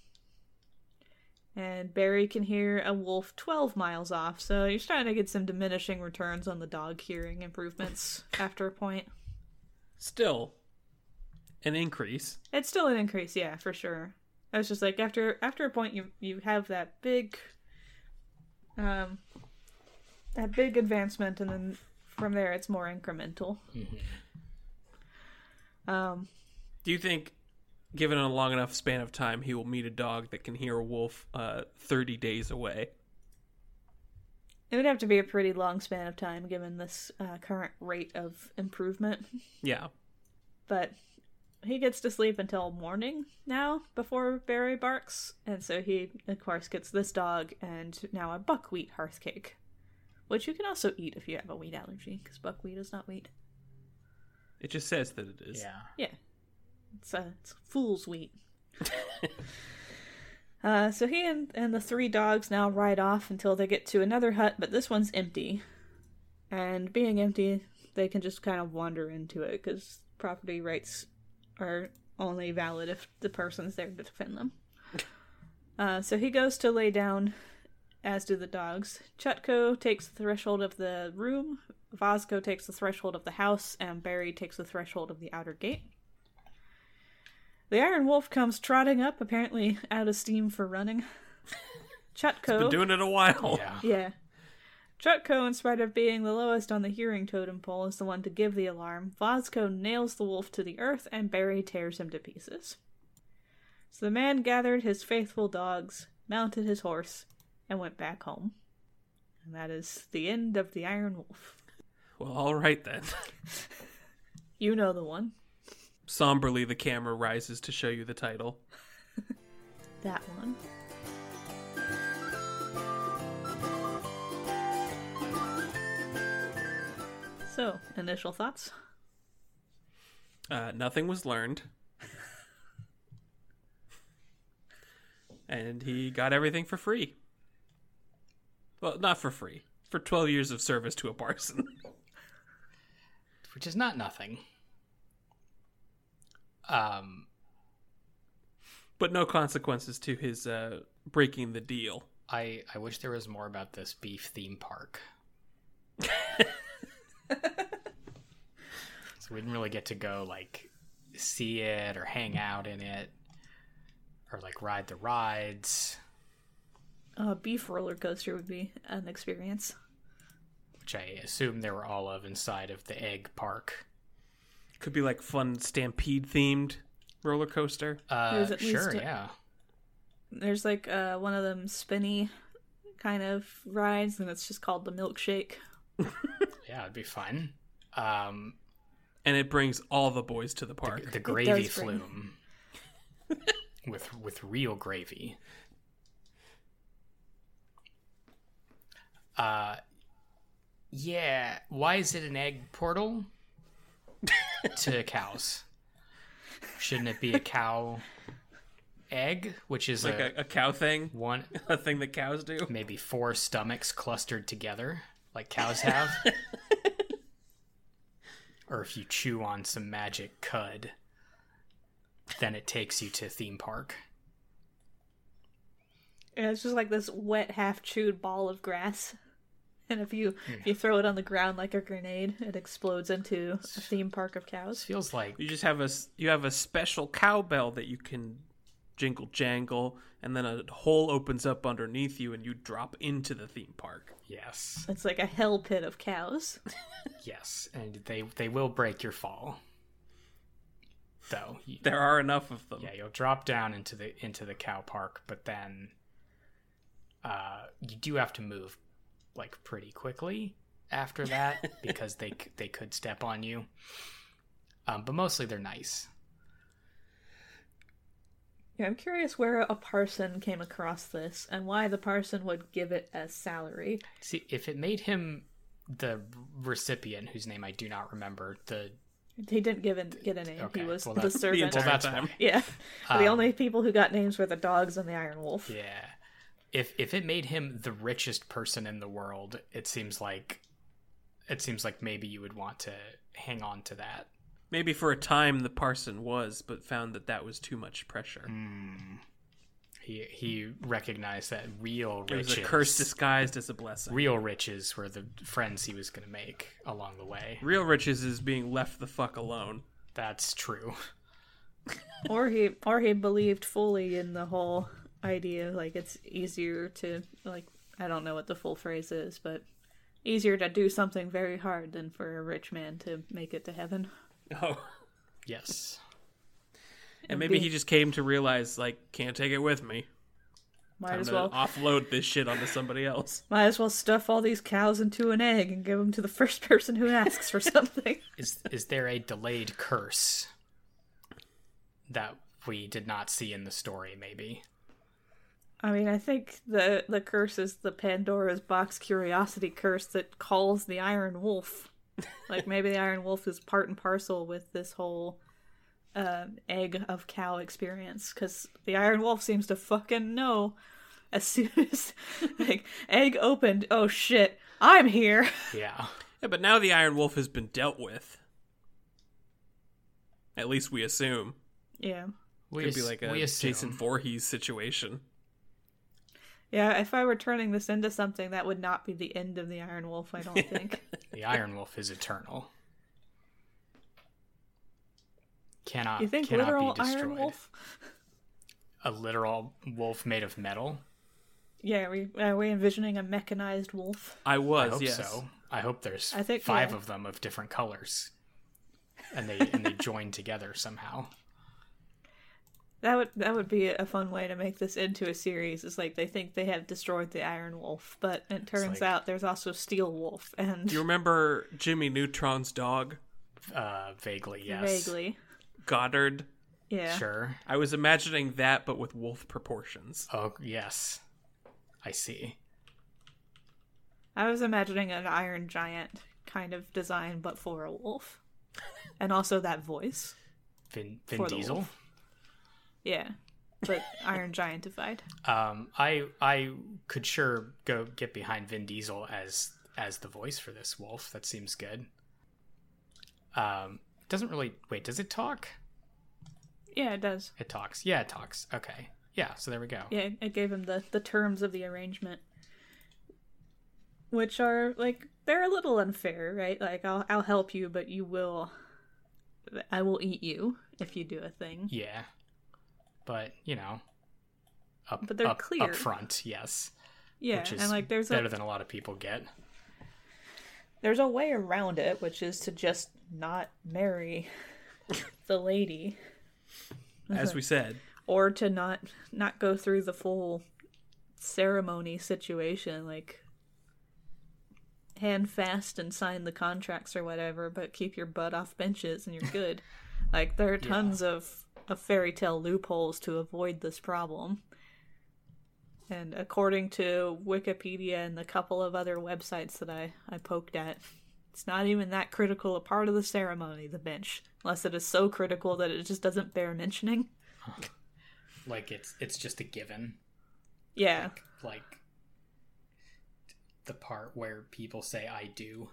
And Barry can hear a wolf twelve miles off, so you're starting to get some diminishing returns on the dog hearing improvements after a point. Still an increase. It's still an increase, yeah, for sure. I was just like, after after a point, you you have that big, um, that big advancement, and then from there, it's more incremental. Mm-hmm. Um, Do you think, given a long enough span of time, he will meet a dog that can hear a wolf uh, thirty days away? It would have to be a pretty long span of time, given this uh, current rate of improvement. Yeah. But he gets to sleep until morning now before Barry barks, and so he, of course, gets this dog and now a buckwheat hearth cake, which you can also eat if you have a wheat allergy, because buckwheat is not wheat. It just says that it is. Yeah. Yeah. It's, uh, it's fool's wheat. uh, so he and, and the three dogs now ride off until they get to another hut, but this one's empty. And being empty, they can just kind of wander into it, because property rights are only valid if the person's there to defend them. Uh, so he goes to lay down, as do the dogs. Chutko takes the threshold of the room, Vazko takes the threshold of the house, and Barry takes the threshold of the outer gate. The Iron Wolf comes trotting up, apparently out of steam for running. Chutko... Been doing it a while. Yeah. Yeah. Chutko, in spite of being the lowest on the hearing totem pole, is the one to give the alarm. Vazko nails the wolf to the earth, and Barry tears him to pieces. So the man gathered his faithful dogs, mounted his horse, and went back home. And that is the end of the Iron Wolf. Well, all right then. You know the one. Somberly, the camera rises to show you the title. That one. So, initial thoughts? Uh, nothing was learned. And he got everything for free. Well, not for free. For twelve years of service to a parson. Which is not nothing. Um, But no consequences to his uh, breaking the deal. I, I wish there was more about this beef theme park. So we didn't really get to go, like, see it or hang out in it. Or, like, ride the rides. A beef roller coaster would be an experience. Which I assume they were all of inside of the egg park. Could be like fun Stampede themed roller coaster. Uh, There's at sure, least a- yeah. There's like uh, one of them spinny kind of rides, and it's just called the milkshake. Yeah, it'd be fun. Um, And it brings all the boys to the park. the gravy does bring- flume. with with real gravy. Uh, yeah. Why is it an egg portal to cows? Shouldn't it be a cow egg, which is like a, a, a cow thing. one, A thing that cows do. maybe four stomachs clustered together, like cows have? Or if you chew on some magic cud, then it takes you to theme park. And it's just like this wet, half-chewed ball of grass. And if you if you throw it on the ground like a grenade, it explodes into a theme park of This cows. feels like You just have a s- you have a special cowbell that you can jingle jangle, and then a hole opens up underneath you, and you drop into the theme park. yes, It's like a hell pit of cows. yes, and they they will break your fall. Though, you, There are enough of them. yeah, you'll drop down into the into the cow park, but then uh, you do have to move like pretty quickly after that because they c- they could step on you. Um, but mostly they're nice. Yeah, I'm curious where a parson came across this and why the parson would give it as salary. See, if it made him the recipient, whose name I do not remember, the He didn't give it, get a name. Okay, he was well, the that's- servant. The well, entire that's time. why. Yeah. the Um, only people who got names were the dogs and the Iron Wolf. Yeah. If if it made him the richest person in the world, it seems like it seems like maybe you would want to hang on to that. Maybe for a time the parson was, but found that that was too much pressure. He he recognized that real It was riches a curse disguised as a blessing. real riches were the friends he was going to make along the way. Real riches is being left the fuck alone. That's true. or he or he believed fully in the whole idea, like it's easier to, like, I don't know what the full phrase is, but easier to do something very hard than for a rich man to make it to heaven. Oh. Yes. And maybe he just came to realize, like, can't take it with me. Might Time as to well offload this shit onto somebody else. might as well stuff all these cows into an egg and give them to the first person who asks for something. Is is there a delayed curse that we did not see in the story, maybe? I mean, I think the the curse is the Pandora's Box curiosity curse that calls the Iron Wolf. Like, maybe the Iron Wolf is part and parcel with this whole uh, egg of cow experience, because the Iron Wolf seems to fucking know as soon as, like, egg opened, oh shit, I'm here. Yeah. Yeah, but now the Iron Wolf has been dealt with. At least we assume. Yeah. We Could be ass- like a we assume. Jason Voorhees situation. Yeah, if I were turning this into something, that would not be the end of the Iron Wolf, I don't think. The Iron Wolf is eternal. Cannot You think cannot literal be destroyed. Iron Wolf? A literal wolf made of metal? Yeah, are we, are we envisioning a mechanized wolf? I I was, hope yes. so. I hope there's I think, five yeah. of them of different colors. And they and they join together somehow. That would that would be a fun way to make this into a series. It's like they think they have destroyed the Iron Wolf, but it turns like- out there's also Steel Wolf, and Do you remember Jimmy Neutron's dog, Uh vaguely, yes. vaguely, Goddard? yeah. Sure. I was imagining that, but with wolf proportions. Oh yes. I see. I was imagining an Iron Giant kind of design, but for a wolf, and also that voice. Vin, Vin For the Diesel. wolf. Yeah, but Iron Giantified. Um, I I could sure go get behind Vin Diesel as as the voice for this wolf. That seems good. Um, doesn't really wait. Does it talk? Yeah, it does. It talks. Yeah, it talks. Okay. Yeah. So there we go. Yeah, it gave him the the terms of the arrangement, which are like they're a little unfair, right? Like I'll I'll help you, but you will, I will eat you if you do a thing. Yeah. But you know, up But they're up, clear. up front, yes. Yeah, Which is and like there's better a than a lot of people get. there's a way around it, which is to just not marry the lady, As we said. or to not not go through the full ceremony situation, like hand fast and sign the contracts or whatever, but keep your butt off benches and you're good. Like there are tons of, of fairy tale loopholes to avoid this problem. And according to Wikipedia and the couple of other websites that I, I poked at, it's not even that critical a part of the ceremony, the bench, unless it is so critical that it just doesn't bear mentioning. Like it's it's just a given. Yeah. Like the part where people say I do.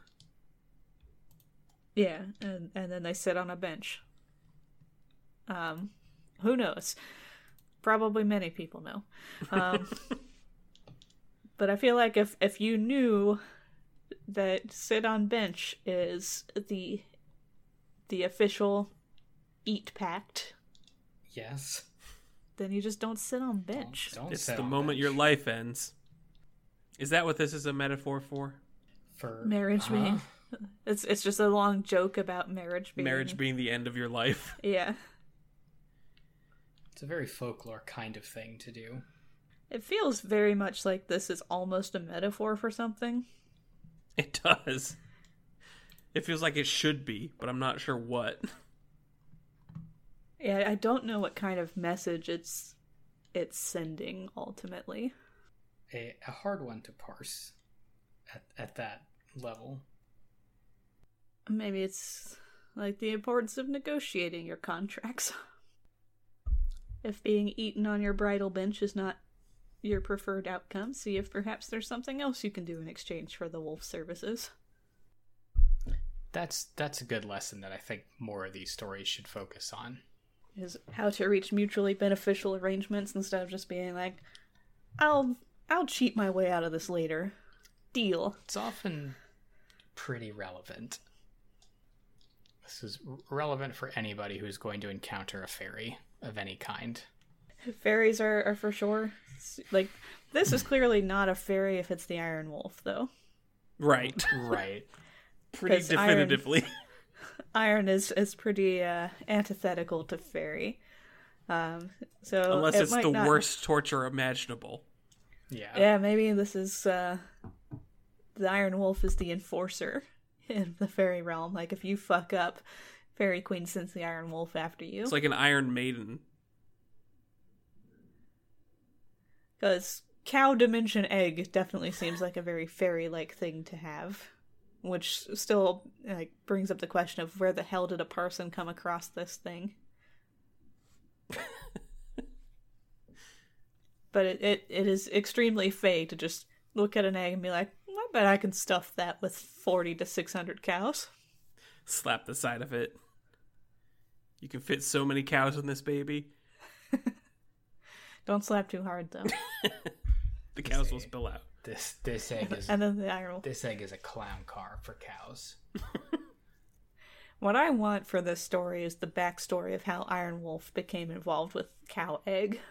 Yeah, and, and then they sit on a bench. Um, who knows? Probably many people know. Um, but I feel like if, if you knew that sit on bench is the the official eat pact, Yes. then you just don't sit on bench. Don't, don't It's sit the on moment bench. your life ends. Is that what this is a metaphor for? for Marriage huh? being it's it's just a long joke about marriage being Marriage being the end of your life. yeah. It's a very folklore kind of thing to do. It feels very much like this is almost a metaphor for something. It does. It feels like it should be, but I'm not sure what. Yeah, I don't know what kind of message it's it's sending ultimately. A, a hard one to parse at, at that level. Maybe it's like the importance of negotiating your contracts. If being eaten on your bridal bench is not your preferred outcome, see if perhaps there's something else you can do in exchange for the wolf services. That's that's a good lesson that I think more of these stories should focus on. Is how to reach mutually beneficial arrangements instead of just being like, I'll I'll cheat my way out of this later. Deal. It's often pretty relevant. This is relevant for anybody who's going to encounter a fairy of any kind. Fairies are, are for sure. Like, this is clearly not a fairy if it's the Iron Wolf, though. Right. Right. Pretty 'Cause definitively. Iron, iron is, is pretty uh, antithetical to fairy. Um, so Unless it it's might the not... worst torture imaginable. Yeah. Yeah, maybe this is... Uh, the Iron Wolf is the enforcer in the fairy realm. Like, if you fuck up, Fairy Queen sends the Iron Wolf after you. It's like an Iron Maiden. Because cow dimension egg definitely seems like a very fairy-like thing to have. Which still like brings up the question of where the hell did a person come across this thing? But it, it, it is extremely fey to just look at an egg and be like, I bet I can stuff that with forty to six hundred cows. Slap the side of it. You can fit so many cows in this baby. Don't slap too hard, though. The cows will spill out. This this egg is And then the Iron Wolf. this egg is a clown car for cows. What I want for this story is the backstory of how Iron Wolf became involved with cow egg.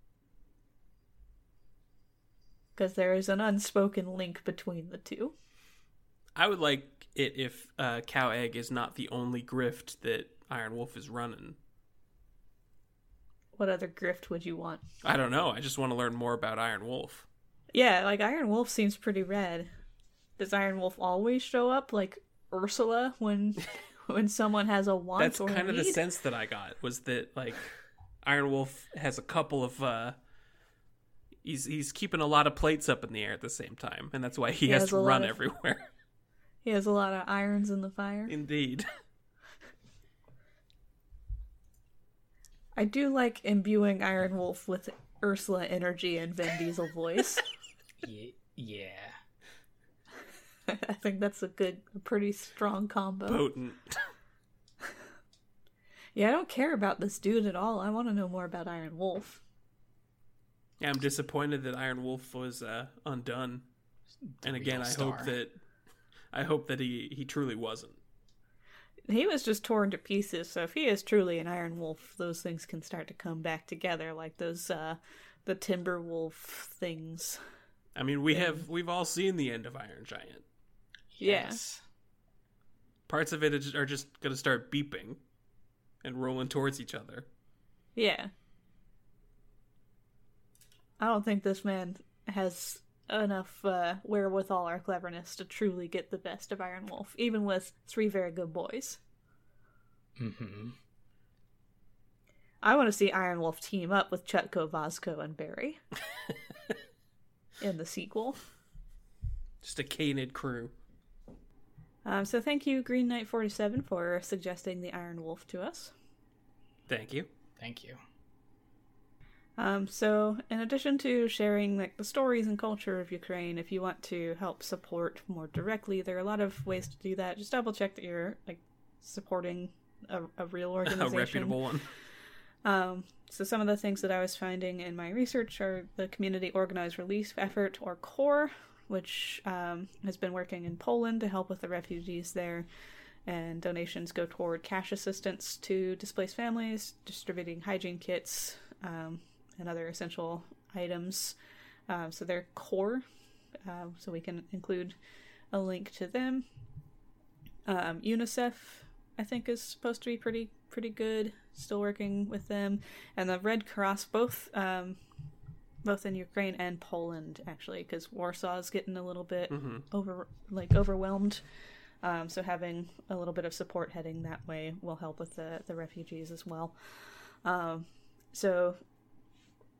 Because there is an unspoken link between the two. I would like it if uh, Cow Egg is not the only grift that Iron Wolf is running. What other grift would you want? I don't know. I just want to learn more about Iron Wolf. Yeah, like Iron Wolf seems pretty rad. Does Iron Wolf always show up like Ursula when when someone has a want That's or kind a of the need? sense that I got, was that like Iron Wolf has a couple of uh he's he's keeping a lot of plates up in the air at the same time, and that's why he, He has, has to a run lot of- everywhere. He has a lot of irons in the fire. Indeed. I do like imbuing Iron Wolf with Ursula energy and Vin Diesel voice. Ye- yeah. I think that's a good, a pretty strong combo. Potent. Yeah, I don't care about this dude at all. I want to know more about Iron Wolf. Yeah, I'm disappointed that Iron Wolf was uh, undone. The And again, real I star. hope that I hope that he, he truly wasn't. He was just torn to pieces, so if he is truly an Iron Wolf, those things can start to come back together, like those, uh, the Timber Wolf things. I mean, we have we've all seen the end of Iron Giant. Yes. Parts of it is- are just going to start beeping and rolling towards each other. Yeah. I don't think this man has enough uh, wherewithal or cleverness to truly get the best of Iron Wolf, even with three very good boys. Mm-hmm. I want to see Iron Wolf team up with Chutko, Vosco, and Barry in the sequel. Just a canid crew. Um, so thank you, Green Knight forty-seven, for suggesting the Iron Wolf to us. Thank you. Thank you. Um, so, in addition to sharing like the stories and culture of Ukraine, if you want to help support more directly, there are a lot of ways to do that. Just double check that you're like supporting a, a real organization. A reputable one. Um, so some of the things that I was finding in my research are the Community Organized Relief Effort, or CORE, which um, has been working in Poland to help with the refugees there. And donations go toward cash assistance to displaced families, distributing hygiene kits, um, and other essential items. Um, so they're CORE, uh, so we can include a link to them. Um, UNICEF, I think, is supposed to be pretty pretty good. Still working with them, and the Red Cross, both um, both in Ukraine and Poland, actually, because Warsaw is getting a little bit Mm-hmm. over like overwhelmed. Um, so having a little bit of support heading that way will help with the the refugees as well. Um, so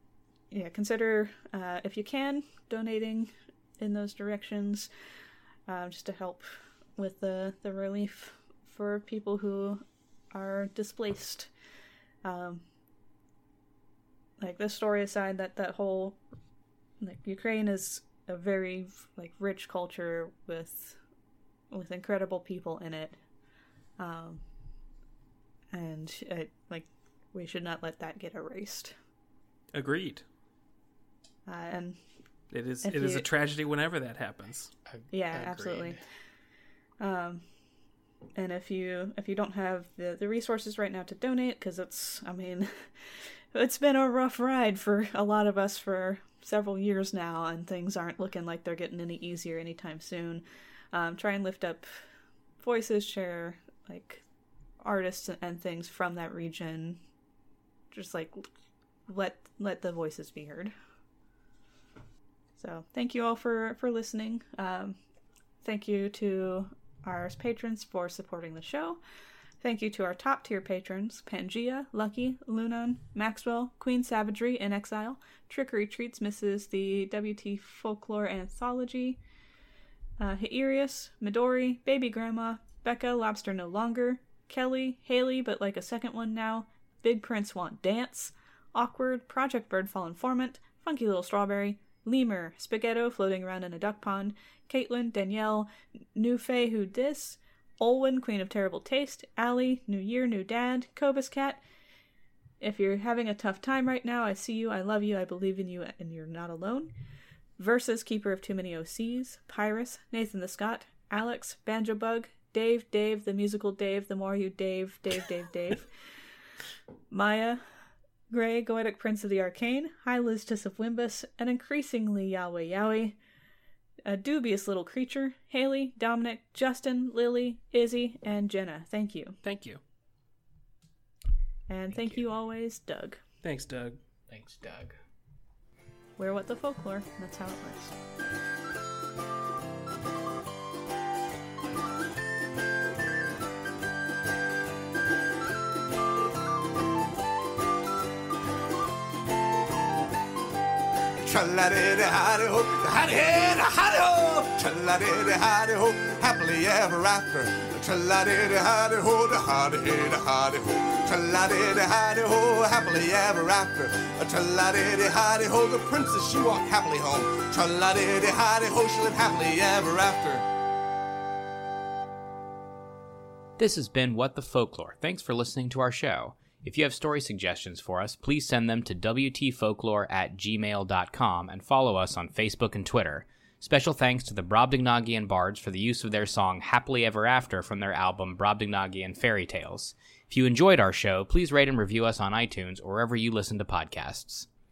yeah, consider, uh, if you can, donating in those directions, uh, just to help with the, the relief for people who are displaced. Um, like, this story aside, that, that whole, like, Ukraine is a very, like, rich culture with, with incredible people in it. Um, and, it, like, we should not let that get erased. Agreed. Uh, and it is it you, is a tragedy whenever that happens. Yeah, Agreed. absolutely. Um, and if you if you don't have the, the resources right now to donate, because it's, I mean, it's been a rough ride for a lot of us for several years now, and things aren't looking like they're getting any easier anytime soon. Um, try and lift up voices, share, like, artists and things from that region. Just, like, let let the voices be heard. So thank you all for, for listening. Um, thank you to our patrons for supporting the show. Thank you to our top tier patrons, Pangea, Lucky, Lunan, Maxwell, Queen Savagery in Exile, Trickery Treats misses the W T Folklore Anthology, uh, Hairius, Midori, Baby Grandma, Becca, Lobster No Longer, Kelly, Haley, but like a second one now, Big Prince Want Dance, Awkward, Project Birdfall Informant, Funky Little Strawberry, Lemur, Spaghetto floating around in a duck pond, Caitlin, Danielle, New Faye Who Dis, Olwen, Queen of Terrible Taste, Allie, New Year, New Dad, Cobus Cat. If you're having a tough time right now, I see you, I love you, I believe in you, and you're not alone. Versus, Keeper of Too Many O Cs, Pyrus, Nathan the Scott, Alex, Banjo Bug, Dave, Dave, the musical Dave, the more you Dave, Dave, Dave, Dave. Maya, Gray, Goetic Prince of the Arcane, High Listus of Wimbus, and increasingly Yahweh Yahweh, a dubious little creature, Haley, Dominic, Justin, Lily, Izzy, and Jenna. Thank you. Thank you. And thank, thank you. you always, Doug. Thanks, Doug. Thanks, Doug. We're What the Folklore. That's how it works. Tra-la-di-di-hi-di-ho, hi-di-hi-di-hi-di-ho, tra-la-di-di-hi-di-ho, happily ever after. Tra-la-di-di-hi-di-ho, hi-di-hi-di-hi-di-ho, tra-la-di-di-hi-di-ho, happily ever after. Tra-la-di-di-hi-di-ho, the princess, she walked happily home. Tra-la-di-di-hi-di-ho, she lived happily ever after. This has been What the Folklore. Thanks for listening to our show. If you have story suggestions for us, please send them to w t folklore at gmail dot com and follow us on Facebook and Twitter. Special thanks to the Brobdingnagian Bards for the use of their song Happily Ever After from their album Brobdingnagian Fairy Tales. If you enjoyed our show, please rate and review us on iTunes or wherever you listen to podcasts.